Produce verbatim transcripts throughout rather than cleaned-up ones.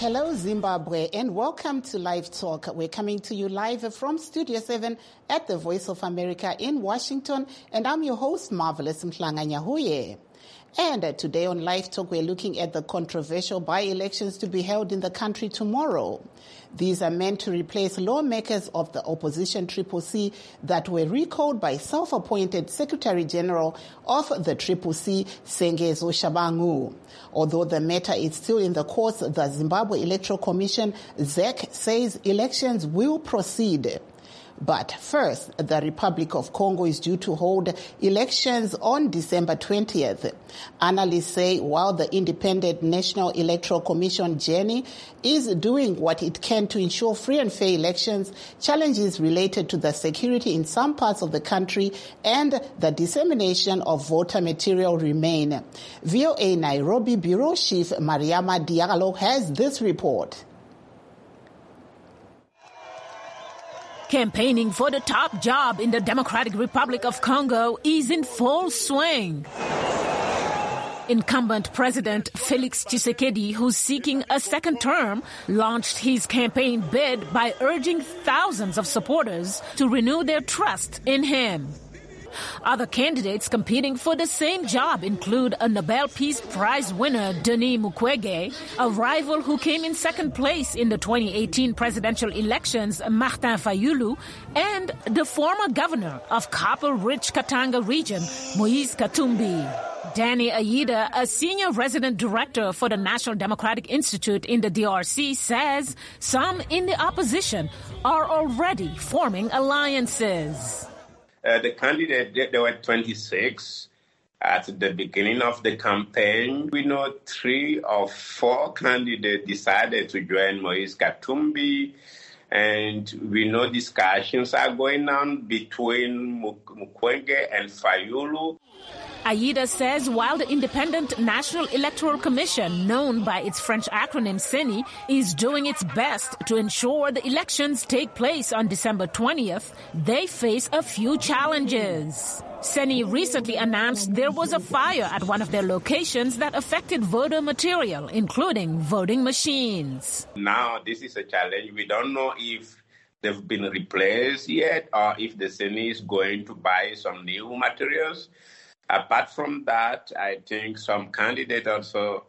Hello, Zimbabwe, and welcome to Live Talk. We're coming to you live from Studio seven at the Voice of America in Washington, and I'm your host, Marvelous Mhlanga-Nyahuye. And uh, today on Live Talk, we're looking at the controversial by-elections to be held in the country tomorrow. These are meant to replace lawmakers of the opposition Triple C that were recalled by self-appointed Secretary General of the Triple C, Sengezo Shabangu. Although the matter is still in the courts, the Zimbabwe Electoral Commission, Z E C, says elections will proceed. But first, the Republic of Congo is due to hold elections on December twentieth. Analysts say while the Independent National Electoral Commission, JENI, is doing what it can to ensure free and fair elections, challenges related to the security in some parts of the country and the dissemination of voter material remain. V O A Nairobi Bureau Chief Mariama Diallo has this report. Campaigning for the top job in the Democratic Republic of Congo is in full swing. Incumbent President Felix Tshisekedi, who's seeking a second term, launched his campaign bid by urging thousands of supporters to renew their trust in him. Other candidates competing for the same job include a Nobel Peace Prize winner, Denis Mukwege, a rival who came in second place in the twenty eighteen presidential elections, Martin Fayulu, and the former governor of copper-rich Katanga region, Moise Katumbi. Danny Ayida, a senior resident director for the National Democratic Institute in the D R C, says some in the opposition are already forming alliances. Uh, the candidate, they were twenty-six at the beginning of the campaign. We know three or four candidates decided to join Moise Katumbi, and we know discussions are going on between Mukwege and Fayulu. Ayida says while the Independent National Electoral Commission, known by its French acronym CENI, is doing its best to ensure the elections take place on December twentieth, they face a few challenges. CENI recently announced there was a fire at one of their locations that affected voter material, including voting machines. Now, this is a challenge. We don't know if they've been replaced yet or if the CENI is going to buy some new materials. Apart from that, I think some candidates also,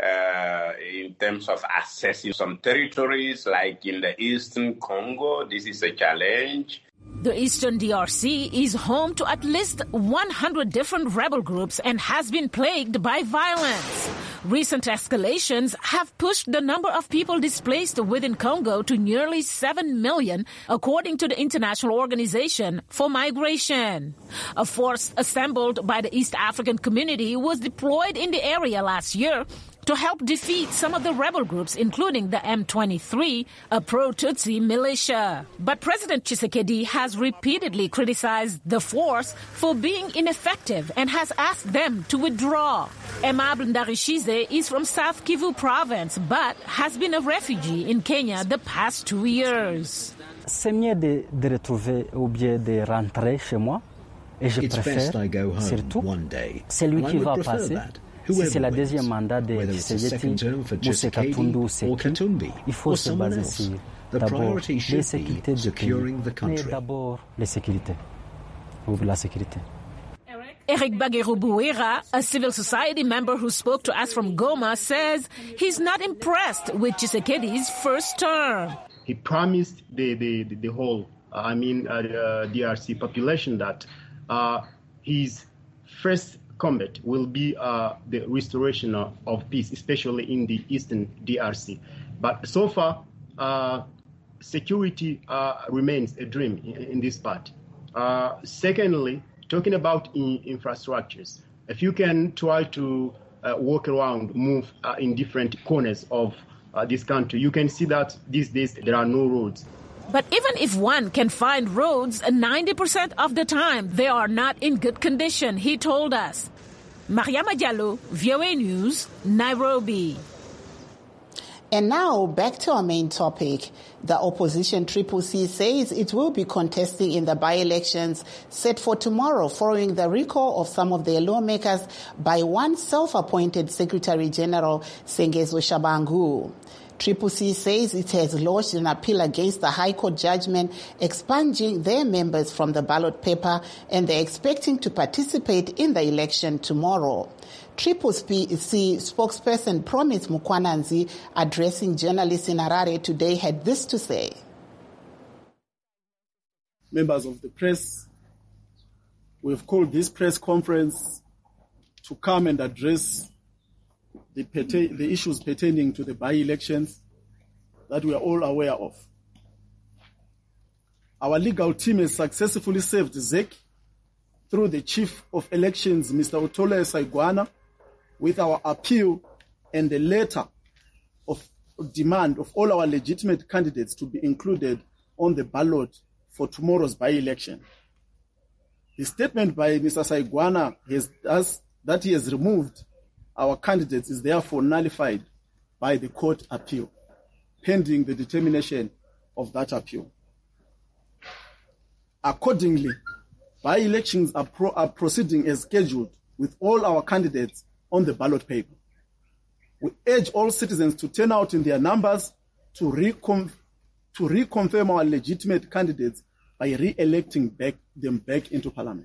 uh, in terms of accessing some territories, like in the Eastern Congo, this is a challenge. The Eastern D R C is home to at least one hundred different rebel groups and has been plagued by violence. Recent escalations have pushed the number of people displaced within Congo to nearly seven million, according to the International Organization for Migration. A force assembled by the East African Community was deployed in the area last year to help defeat some of the rebel groups, including the M twenty-three, a pro-Tutsi militia. But President Tshisekedi has repeatedly criticized the force for being ineffective and has asked them to withdraw. Aimable Ndarishize is from South Kivu province, but has been a refugee in Kenya the past two years. C'est mieux de, de retrouver ou bien de rentrer chez moi. Et je préfère, surtout, c'est lui qui va passer. Si c'est la deuxième mandat de Tshisekedi, Moise Katumbi ou Katumbi, il faut se baser sur d'abord les sécurités du pays, mais d'abord les sécurités, ou la sécurité. Eric Bageru-Bouera, a civil society member who spoke to us from Goma, says he's not impressed with Tshisekedi's first term. He promised the, the, the, the whole, uh, I mean, uh, uh, D R C population that uh, his first combat will be uh, the restoration of, of peace, especially in the eastern D R C. But so far, uh, security uh, remains a dream in, in this part. Uh, secondly, talking about in infrastructures, if you can try to uh, walk around, move uh, in different corners of uh, this country, you can see that these days there are no roads. But even if one can find roads, ninety percent of the time they are not in good condition, he told us. Mariama Diallo, V O A News, Nairobi. And now back to our main topic. The opposition Triple C says it will be contesting in the by-elections set for tomorrow following the recall of some of their lawmakers by one self-appointed Secretary General, Sengezo Shabangu. Triple C says it has lodged an appeal against the High Court judgment expunging their members from the ballot paper, and they're expecting to participate in the election tomorrow. Triple C spokesperson Promise Mukwananzi, addressing journalists in Harare today, had this to say. Members of the press, we've called this press conference to come and address the, pertain- the issues pertaining to the by-elections that we are all aware of. Our legal team has successfully served Z E C through the Chief of Elections, Mister Otole Saigwana, with our appeal and the letter of demand of all our legitimate candidates to be included on the ballot for tomorrow's by-election. The statement by Mister Saigwana has, has, that he has removed our candidates is therefore nullified by the court appeal, pending the determination of that appeal. Accordingly, by-elections are, pro- are proceeding as scheduled with all our candidates on the ballot paper. We urge all citizens to turn out in their numbers to, recon- to reconfirm our legitimate candidates by re-electing back, them back into parliament.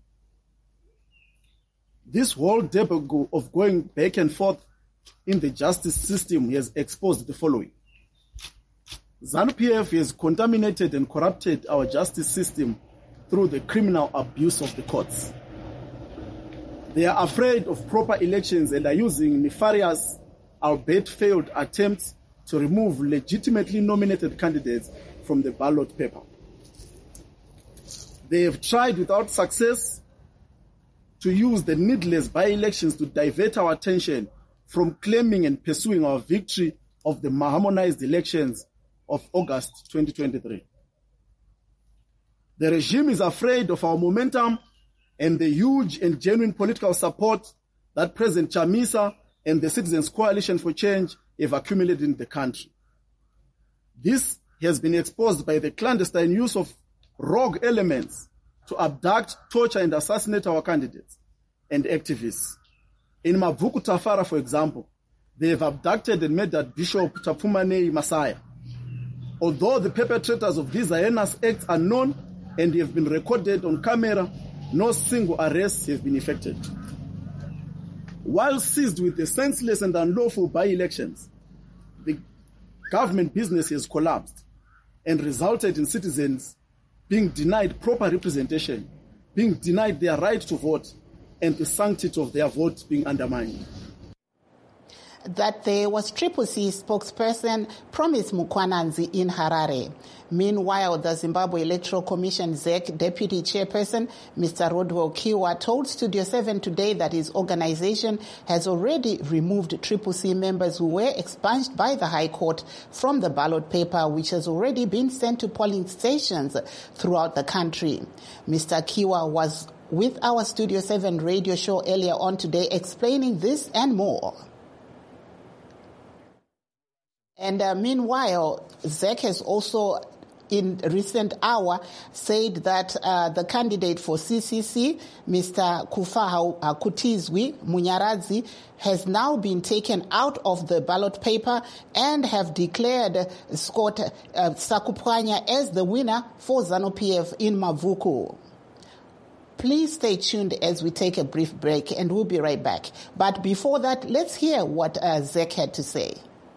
This whole debacle of going back and forth in the justice system has exposed the following. ZANU P F has contaminated and corrupted our justice system through the criminal abuse of the courts. They are afraid of proper elections and are using nefarious, albeit failed attempts to remove legitimately nominated candidates from the ballot paper. They have tried without success to use the needless by-elections to divert our attention from claiming and pursuing our victory of the harmonized elections of August twenty twenty-three. The regime is afraid of our momentum and the huge and genuine political support that President Chamisa and the Citizens Coalition for Change have accumulated in the country. This has been exposed by the clandestine use of rogue elements to abduct, torture, and assassinate our candidates and activists. In Mavuku Tafara, for example, they have abducted and murdered Bishop Tapumane Masaya. Although the perpetrators of these heinous acts are known and have been recorded on camera, no single arrests have been effected. While seized with the senseless and unlawful by-elections, the government business has collapsed and resulted in citizens being denied proper representation, being denied their right to vote, and the sanctity of their vote being undermined. That there was Triple C spokesperson Promise Mukwananzi in Harare. Meanwhile, the Zimbabwe Electoral Commission Z E C Deputy Chairperson Mister Rodwell Kiwa told Studio seven today that his organization has already removed Triple C members who were expunged by the High Court from the ballot paper, which has already been sent to polling stations throughout the country. Mister Kiwa was with our Studio seven radio show earlier on today explaining this and more. And uh, meanwhile, Z E C has also, in recent hour, said that uh, the candidate for C C C, Mister Kufa Kutizwi Munyaradzi, has now been taken out of the ballot paper and have declared Scott uh, Sakupwanya as the winner for ZANU P F in Mavuku. Please stay tuned as we take a brief break, and we'll be right back. But before that, let's hear what uh, Z E C had to say.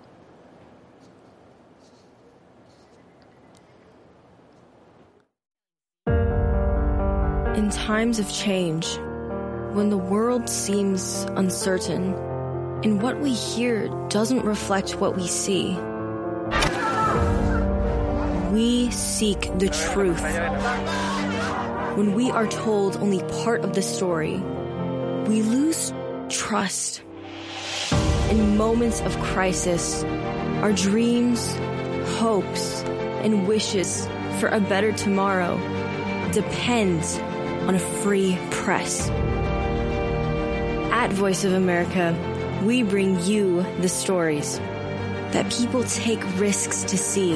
In times of change, when the world seems uncertain and what we hear doesn't reflect what we see, we seek the truth. When we are told only part of the story, we lose trust. In moments of crisis, our dreams, hopes, and wishes for a better tomorrow depends on a free press. At Voice of America, we bring you the stories that people take risks to see.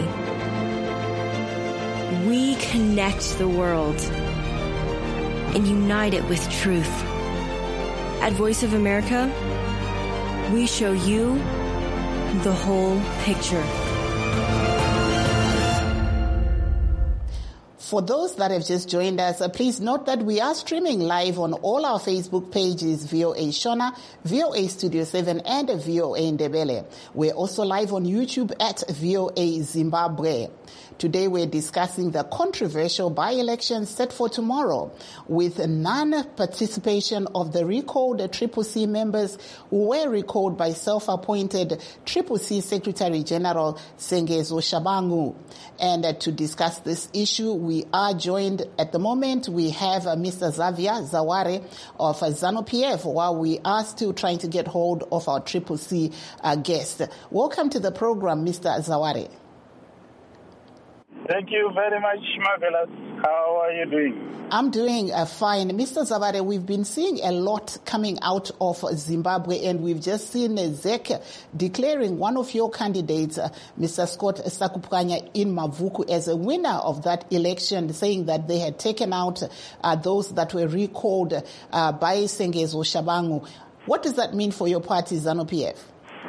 We connect the world and unite it with truth. At Voice of America, we show you the whole picture. For those that have just joined us, uh, please note that we are streaming live on all our Facebook pages, V O A Shona, V O A Studio seven, and V O A Ndebele. We're also live on YouTube at V O A Zimbabwe. Today we're discussing the controversial by-election set for tomorrow, with non-participation of the recalled Triple C members who were recalled by self-appointed Triple C Secretary General Sengezo Shabangu. And uh, to discuss this issue, we are joined at the moment. We have uh, Mister Xavier Zaware of uh, ZANU-P F, while we are still trying to get hold of our Triple C uh, guest. Welcome to the program, Mister Zaware. Thank you very much, Marvelous. How are you doing? I'm doing uh, fine. Mister Zaware, we've been seeing a lot coming out of Zimbabwe, and we've just seen uh, Z E C declaring one of your candidates, uh, Mister Scott Sakupkanya in Mavuku, as a winner of that election, saying that they had taken out uh, those that were recalled uh, by Sengezo Shabangu. What does that mean for your party, ZANU-P F?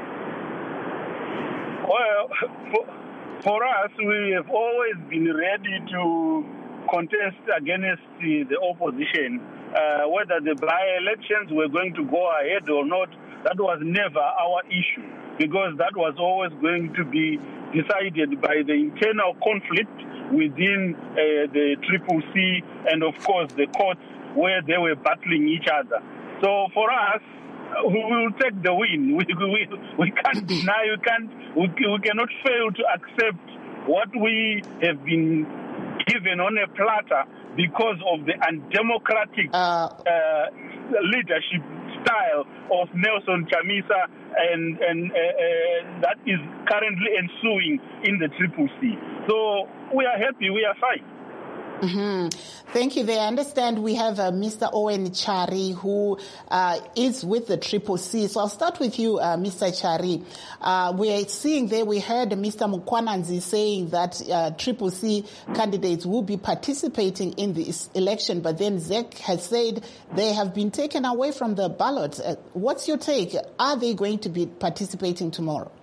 Well, for, for us, we have always been ready to contest against the, the opposition. Uh, whether the by-elections were going to go ahead or not, that was never our issue, because that was always going to be decided by the internal conflict within uh, the Triple C and, of course, the courts where they were battling each other. So for us, we will take the win. We, we, we can't deny, we, can't, we, we cannot fail to accept what we have been given on a platter because of the undemocratic uh, uh, leadership style of Nelson Chamisa, and, and uh, uh, that is currently ensuing in the Triple C. So we are happy, we are fine. Mm-hmm. Thank you. There, I understand we have uh, Mister Owen Chari, who uh, is with the Triple C. So I'll start with you, uh, Mister Chari. Uh, we're seeing there, we heard Mister Mukwananzi saying that uh, Triple C candidates will be participating in this election, but then Z E C has said they have been taken away from the ballot. Uh, what's your take? Are they going to be participating tomorrow?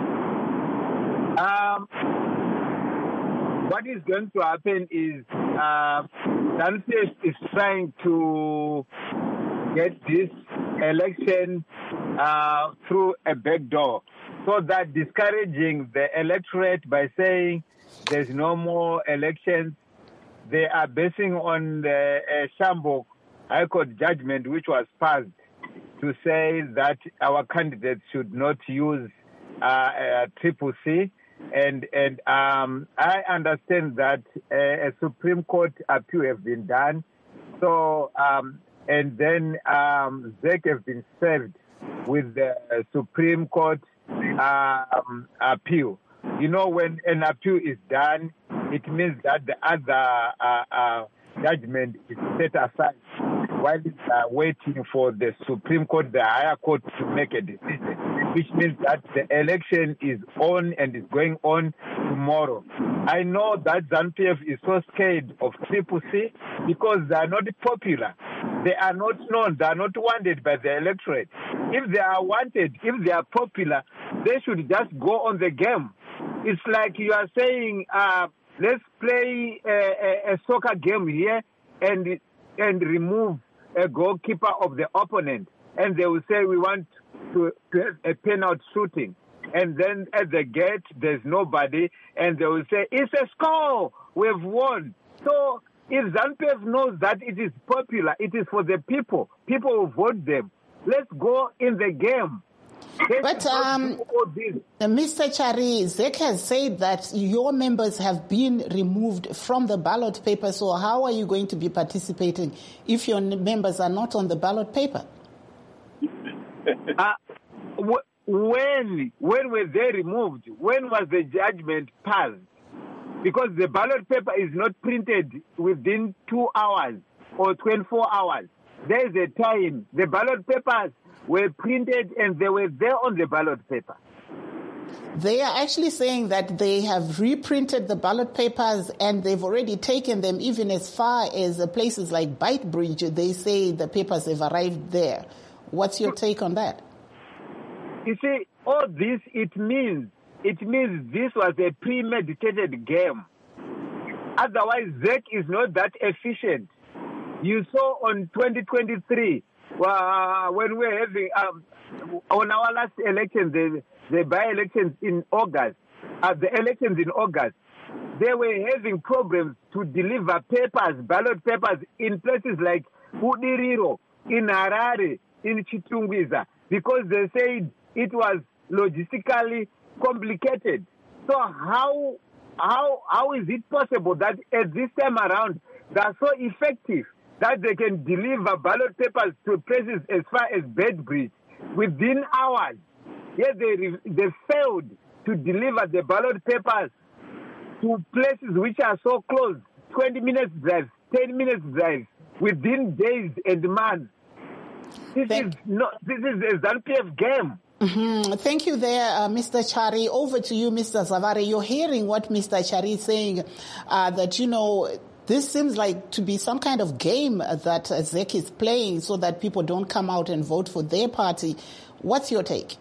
Um. What is going to happen is uh, ZANU-P F is trying to get this election uh, through a back door, so that discouraging the electorate by saying there's no more elections. They are basing on the uh, Shambo High Court judgment, which was passed to say that our candidates should not use uh, uh, Triple C. And and um, I understand that uh, a Supreme Court appeal has been done. So, um, and then um, Z E C has been served with the Supreme Court um, appeal. You know, when an appeal is done, it means that the other uh, uh, judgment is set aside while it's uh, waiting for the Supreme Court, the higher court, to make a decision, which means that the election is on and is going on tomorrow. I know that ZANU-P F is so scared of Triple C because they are not popular. They are not known. They are not wanted by the electorate. If they are wanted, if they are popular, they should just go on the game. It's like you are saying, uh, let's play a, a, a soccer game here and and remove a goalkeeper of the opponent. And they will say, we want to, to have a penalty shooting. And then at the gate, there's nobody. And they will say, it's a score. We've won. So if ZANU-P F knows that it is popular, it is for the people. People will vote them. Let's go in the game. But um, Mister Chari, Z E C has said that your members have been removed from the ballot paper. So how are you going to be participating if your members are not on the ballot paper? uh, when when were they removed? When was the judgment passed? Because the ballot paper is not printed within two hours or twenty-four hours. There is a time. The ballot papers were printed and they were there on the ballot paper. They are actually saying that they have reprinted the ballot papers and they've already taken them even as far as places like Beitbridge. They say the papers have arrived there. What's your take on that? You see, all this, it means, it means this was a premeditated game. Otherwise, Z E C is not that efficient. You saw on twenty twenty-three, uh, when we were having, um, on our last election, the, the by-elections in August, uh, the elections in August, they were having problems to deliver papers, ballot papers, in places like Budiriro, in Harare, in Chitungwiza, because they said it was logistically complicated. So how how how is it possible that at this time around they are so effective that they can deliver ballot papers to places as far as Bedbridge within hours? Yet they they failed to deliver the ballot papers to places which are so close, twenty minutes drive, ten minutes drive, within days and months. This Thank- is not. This is a ZANU P F game. Mm-hmm. Thank you there, uh, Mister Chari. Over to you, Mister Zavare. You're hearing what Mister Chari is saying, uh, that, you know, this seems like to be some kind of game that uh, Z E C is playing so that people don't come out and vote for their party. What's your take?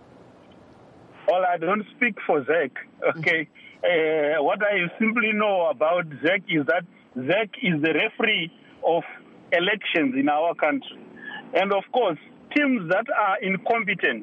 Well, I don't speak for Z E C, okay? Mm-hmm. Uh, what I simply know about Z E C is that Z E C is the referee of elections in our country. And, of course, teams that are incompetent,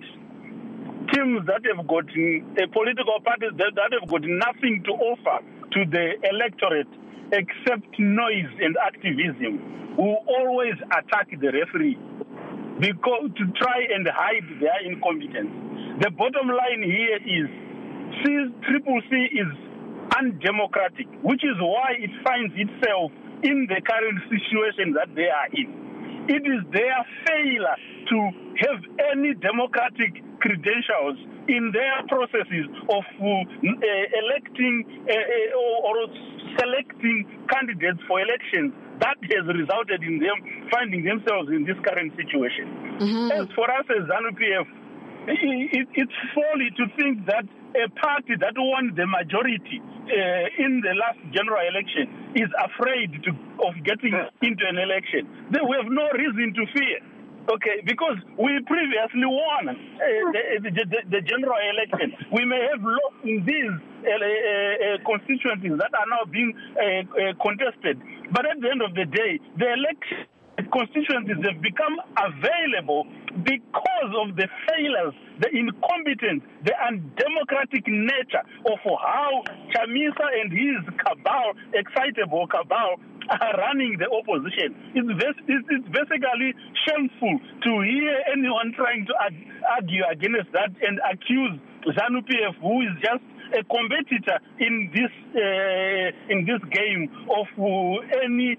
teams that have got uh, political parties that, that have got nothing to offer to the electorate except noise and activism, will always attack the referee because to try and hide their incompetence. The bottom line here is C, Triple C is undemocratic, which is why it finds itself in the current situation that they are in. It is their failure to have any democratic credentials in their processes of uh, uh, electing uh, uh, or selecting candidates for elections that has resulted in them finding themselves in this current situation. Mm-hmm. As for us as ZANU P F, it, it's folly to think that a party that won the majority uh, in the last general election is afraid to, of getting into an election. They, we have no reason to fear, okay, because we previously won uh, the, the, the, the general election. We may have lost in these uh, uh, constituencies that are now being uh, uh, contested, but at the end of the day, the election constituencies have become available because of the failures, the incompetence, the undemocratic nature of how Chamisa and his cabal, excitable cabal, are running the opposition. It's, it's basically shameful to hear anyone trying to argue against that and accuse ZANU P F, who is just a competitor in this uh, in this game of uh, any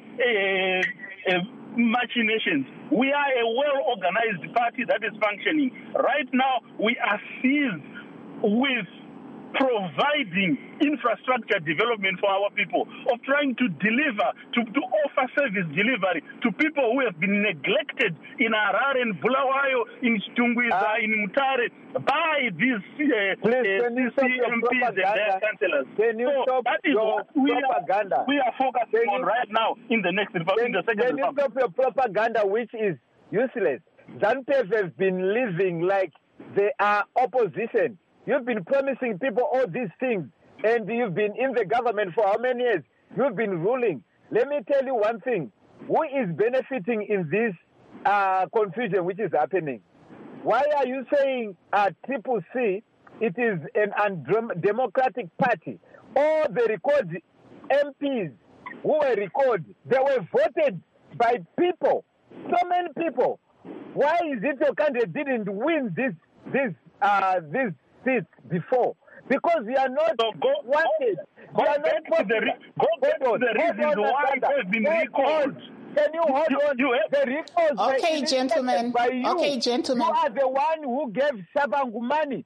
uh, uh, machinations. We are a well-organized party that is functioning. Right now, we are seized with providing infrastructure development for our people, of trying to deliver, to, to offer service delivery to people who have been neglected in Harare, in Bulawayo, in Chitungwiza, uh, in Mutare, by these uh, please, uh, M Ps and their councillors. Can you so stop that is your what we propaganda? Are, we are focusing can on you, right now in the next Republic, in the second Can Republic. you stop your propaganda, which is useless? ZANU P F has been living like they are opposition. You've been promising people all these things, and you've been in the government for how many years? You've been ruling. Let me tell you one thing. Who is benefiting in this uh, confusion which is happening? Why are you saying uh, Triple C, it is an undemocratic party? All the record M Ps who were recorded, they were voted by people, so many people. Why is it your candidate didn't win this, this, uh, this seats before? Because we are not so go, wanted. Go, we are not go back to the, re- go back to the reasons why it has been recalled. Can you hold you, on? You the recalls okay, gentlemen. by you. Okay, gentlemen. You are the one who gave Shabangu money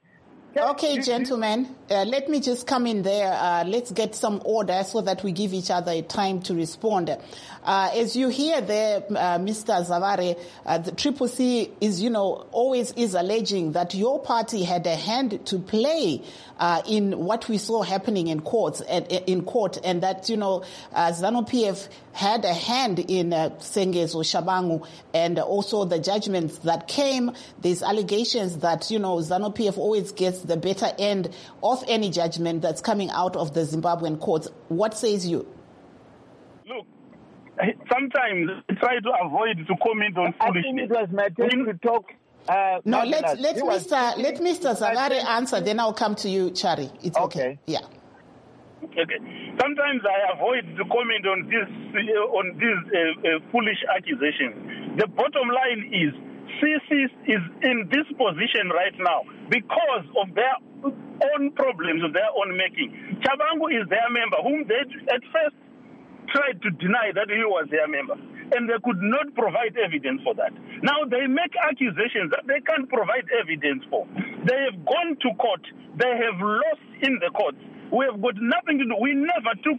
Okay, gentlemen, uh, let me just come in there. Uh, let's get some order so that we give each other time to respond. Uh, as you hear there, uh, Mister Zavare, uh, the Triple C is, you know, always is alleging that your party had a hand to play uh, in what we saw happening in courts and in court, and that, you know, uh, ZANU-P F had a hand in uh, Sengezo Shabangu and also the judgments that came. There's allegations that, you know, ZANU-P F always gets the better end of any judgment that's coming out of the Zimbabwean courts. What says you? Look, sometimes I try to avoid to comment on foolishness. I think it was my turn to talk. Uh, no, let let Mister let Mister Zavare answer. Then I'll come to you, Chari. It's okay. okay. Yeah. Okay. Sometimes I avoid to comment on this uh, on these uh, uh, foolish accusations. The bottom line is, C C is in this position right now because of their own problems of their own making. Chabangu is their member, whom they at first tried to deny that he was their member, and they could not provide evidence for that. Now they make accusations that they can't provide evidence for. They have gone to court. They have lost in the courts. We have got nothing to do. We never took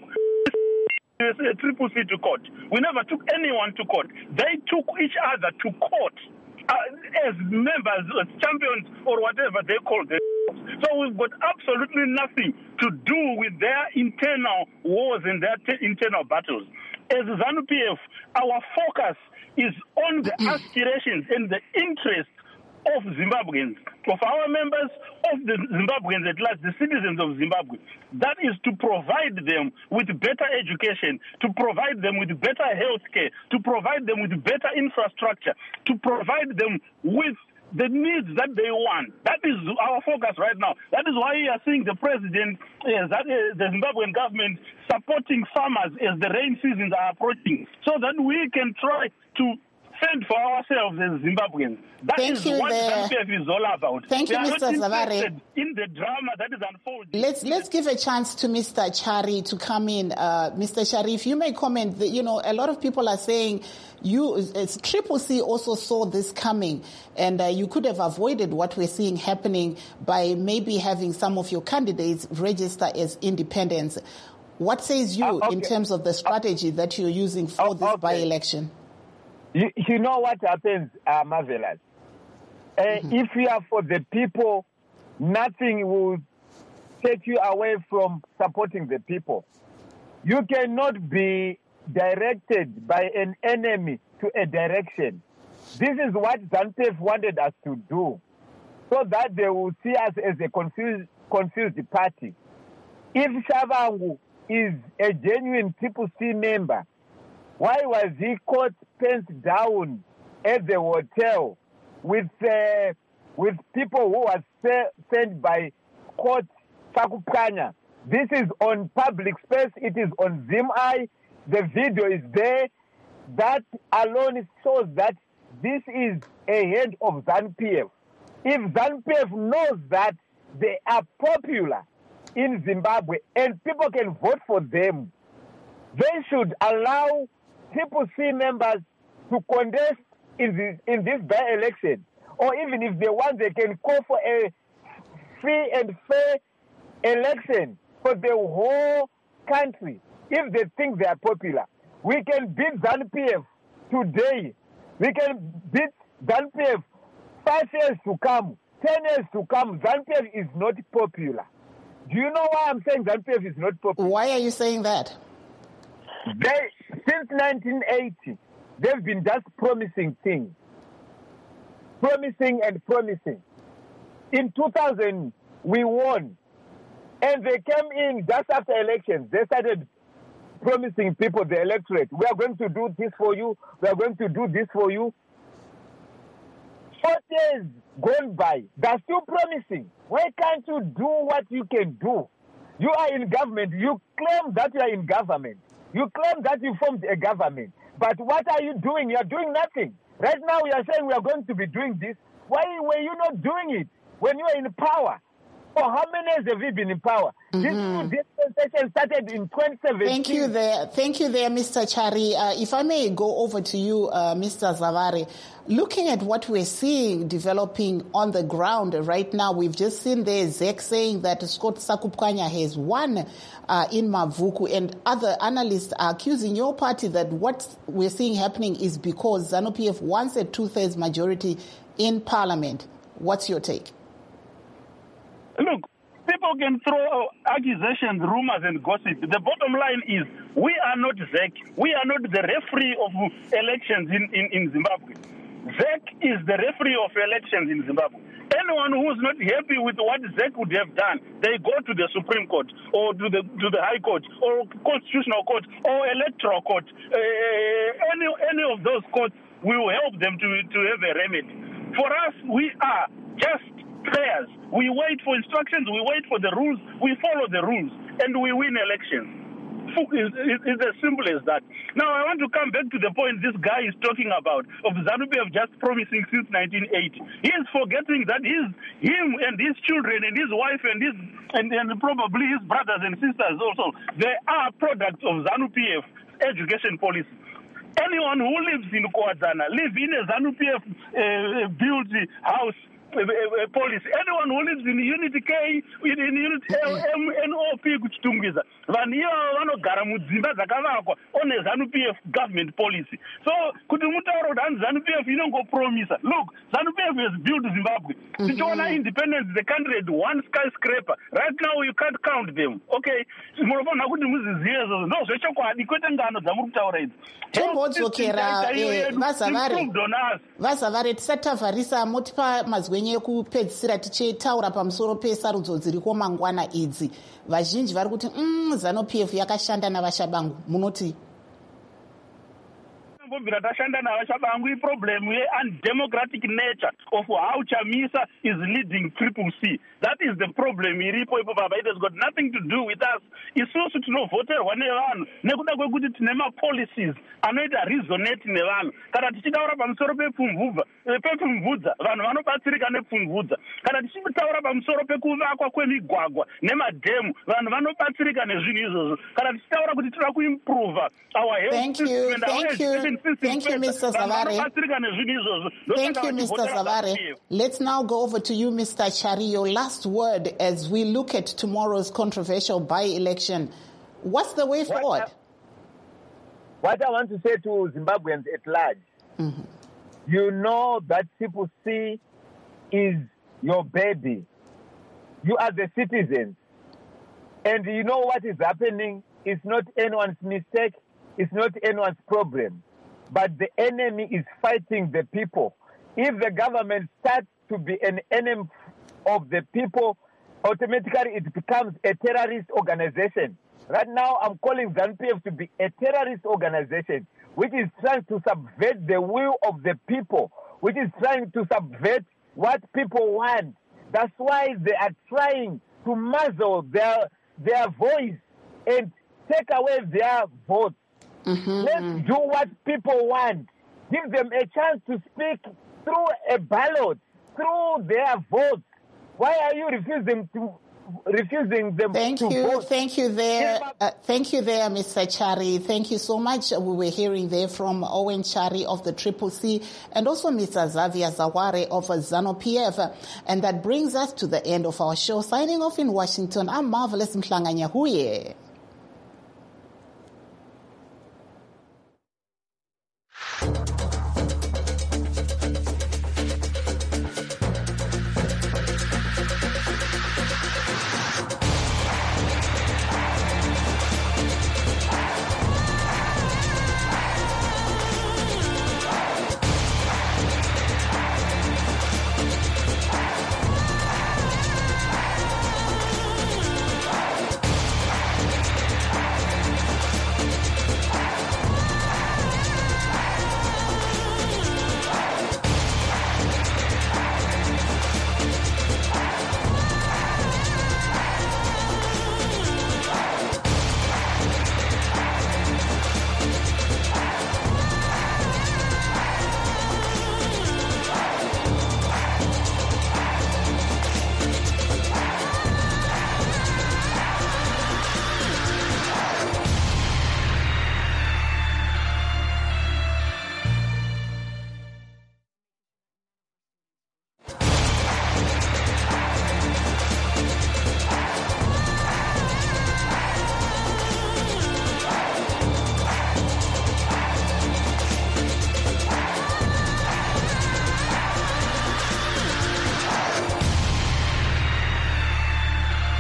Triple C to court. We never took anyone to court. They took each other to court uh, as members, as champions, or whatever they call them. So we've got absolutely nothing to do with their internal wars and their t- internal battles. As ZANU-P F, our focus is on the aspirations and the interests of Zimbabweans, of our members, of the Zimbabweans at large, the citizens of Zimbabwe. That is to provide them with better education, to provide them with better health care, to provide them with better infrastructure, to provide them with the needs that they want. That is our focus right now. That is why you are seeing the president, uh, that, uh, the Zimbabwean government supporting farmers as the rain seasons are approaching, so that we can try to fend for ourselves as Zimbabweans. That Thank is you what there. Z A N P F is all about. Thank we you, are Mister not Zavare. in the drama that is unfolding. Let's let's give a chance to Mister Chari to come in. Uh, Mister Chari, if you may comment, that, you know, a lot of people are saying you, it's, Triple C also saw this coming, and uh, you could have avoided what we're seeing happening by maybe having some of your candidates register as independents. What says you uh, okay. in terms of the strategy that you're using for uh, this okay. by-election? You, you know what happens, uh, Marvelous? Uh, mm-hmm. If you are for the people, nothing will take you away from supporting the people. You cannot be directed by an enemy to a direction. This is what ZANU-P F wanted us to do, so that they will see us as a confused, confused party. If Shabangu is a genuine Triple C member, why was he caught pens down at the hotel with uh, with people who were sent by court Sakupkanya? This is on public space. It is on ZimEye. The video is there. That alone shows that this is a head of ZANU-P F. If ZANU-P F knows that they are popular in Zimbabwe and people can vote for them, they should allow Triple C members to contest in this, in this by-election. Or even if they want, they can call for a free and fair election for the whole country. If they think they are popular, we can beat ZANU-P F today. We can beat ZANU-P F five years to come, ten years to come. ZANU-P F is not popular. Do you know why I'm saying ZANU-P F is not popular? Why are you saying that? They, since nineteen eighty, they've been just promising things. Promising and promising. In two thousand, we won. And they came in just after elections. They started promising people, the electorate, we are going to do this for you, we are going to do this for you. Four years gone by, they're still promising. Why can't you do what you can do? You are in government. You claim that you are in government. You claim that you formed a government. But what are you doing? You are doing nothing. Right now, we are saying we are going to be doing this. Why were you not doing it when you were in power? For how many years have we been in power? Mm-hmm. This dispensation started in twenty seventeen. Thank you there. Thank you there, Mister Chari. Uh, if I may go over to you, uh, Mister Zavare, looking at what we're seeing developing on the ground right now, we've just seen there Z E C saying that Scott Sakupkanya has won uh, in Mavuku, and other analysts are accusing your party that what we're seeing happening is because ZANU-P F wants a two-thirds majority in parliament. What's your take? Look, people can throw accusations, rumors, and gossip. The bottom line is we are not Z E C. We are not the referee of elections in, in, in Zimbabwe. Z E C is the referee of elections in Zimbabwe. Anyone who's not happy with what Z E C would have done, they go to the Supreme Court or to the to the High Court or Constitutional Court or Electoral Court. Uh, any any of those courts will help them to, to have a remedy. For us, we are just players. We wait for instructions, we wait for the rules, we follow the rules, and we win elections. It's as simple as that. Now, I want to come back to the point this guy is talking about of ZANU-P F just promising since nineteen eighty. He is forgetting that his, him and his children and his wife and his and, and probably his brothers and sisters also, they are products of ZANU-P F education policy. Anyone who lives in Kwazana, lives in a ZANU-P F uh, built house, Uh, uh, policy. Anyone who lives in Unity K, in, in Unity L M N O P kuchitungiza vanhu ivavo vanogara mudzimba dzakavakwa on a ZANU-P F government policy. So kuti mutauro kuti hanzi ZANU-P F inongopromisa. Look, ZANU-P F has built Zimbabwe. Tichiona independence, the country had one skyscraper. Right now you can't count them. Okay, munofanira kuti muzizive izvozvo. Ndo zvechokwadi kwete ngano dzamuri kutaura idzi. Tombodzokera Vazavare, tisati tavharisa motipa mazwenyu ekupedzisira tichitaura pamusoro pesarudzo dziriko mangwana idzi. Vazhinji vari kuti mm, ZANU-P F yakashanda navashabangu. Munoti? Bobira tashanda navashabangu iproblem ye undemocratic nature of how Chamisa is leading Triple C. That is the problem iripo ipo baba. It has got nothing to do with us. Isusu tinovoterwa nevanhu nekuda kwekuti tine mapolicies anoita resonate nevanhu. Kana tichitaura pamusoro pepfumvudza pepfumvudza vanhu vanobatsirika nepfumvudza. Kana tichitaura pamusoro pekuvakwa kwemigwagwa nemadhemu vanhu vanobatsirika nezvinhu izvozvo. Kana tichitaura kuti tinoda kuimprove our health Thank you, thank you, thank you, Mister Zavare. Thank you, Mister Zavare. Let's now go over to you, Mister Chari. Your last word as we look at tomorrow's controversial by-election. What's the way forward? What I, what I want to say to Zimbabweans at large, mm-hmm. you know that Triple C is your baby. You are the citizens. And you know what is happening is not anyone's mistake. It's not anyone's problem. But the enemy is fighting the people. If the government starts to be an enemy of the people, automatically it becomes a terrorist organization. Right now, I'm calling ZANU-P F to be a terrorist organization, which is trying to subvert the will of the people, which is trying to subvert what people want. That's why they are trying to muzzle their, their voice and take away their votes. Mm-hmm. Let's do what people want. Give them a chance to speak through a ballot, through their votes. Why are you refusing to refusing them thank to you, vote? Thank you there. Uh, thank you there, Mister Chari. Thank you so much. We were hearing there from Owen Chari of the Triple C and also Mister Xavier Zaware of ZANU-P F. And that brings us to the end of our show. Signing off in Washington, I'm Marvelous Mhlanga Nyahuye.